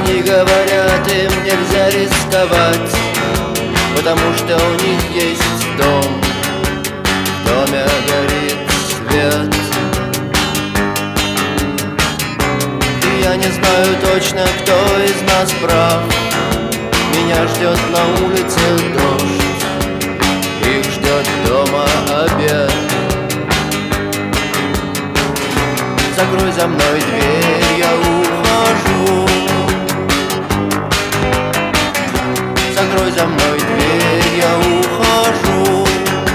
Они говорят, им нельзя рисковать, потому что у них есть дом. В доме горит свет. И я не знаю точно, кто из нас прав. Меня ждет на улице дождь, их ждет дома обед. Закрой за мной дверь, я ухожу. Закрой за мной дверь, я ухожу.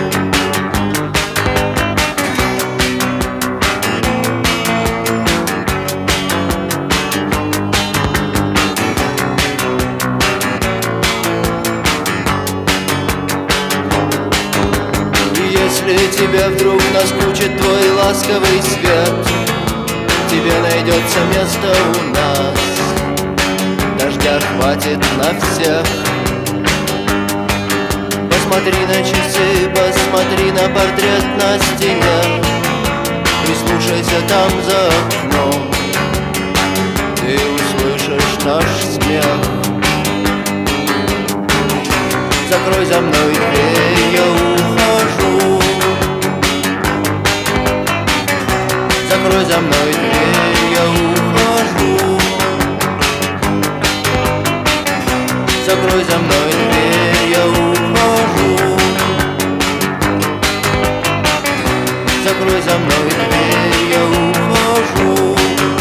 И если тебе вдруг наскучит твой ласковый свет, тебе найдется место у нас. Дождя хватит на всех. Посмотри на часы, посмотри на портрет на стене. Прислушайся там за окном, ты услышишь наш смех. Закрой за мной дверь, я ухожу. Закрой за мной дверь, я ухожу. Закрой за мной дверь, я ухожу. Закрой за мной дверь, я ухожу.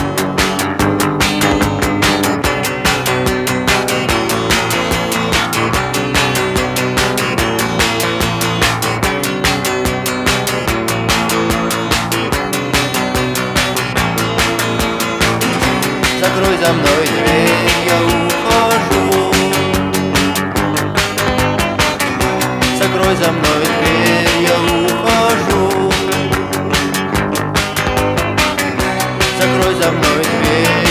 Закрой за мной дверь, я ухожу. Закрой за мной дверь, я ухожу. Закрой за мной дверь.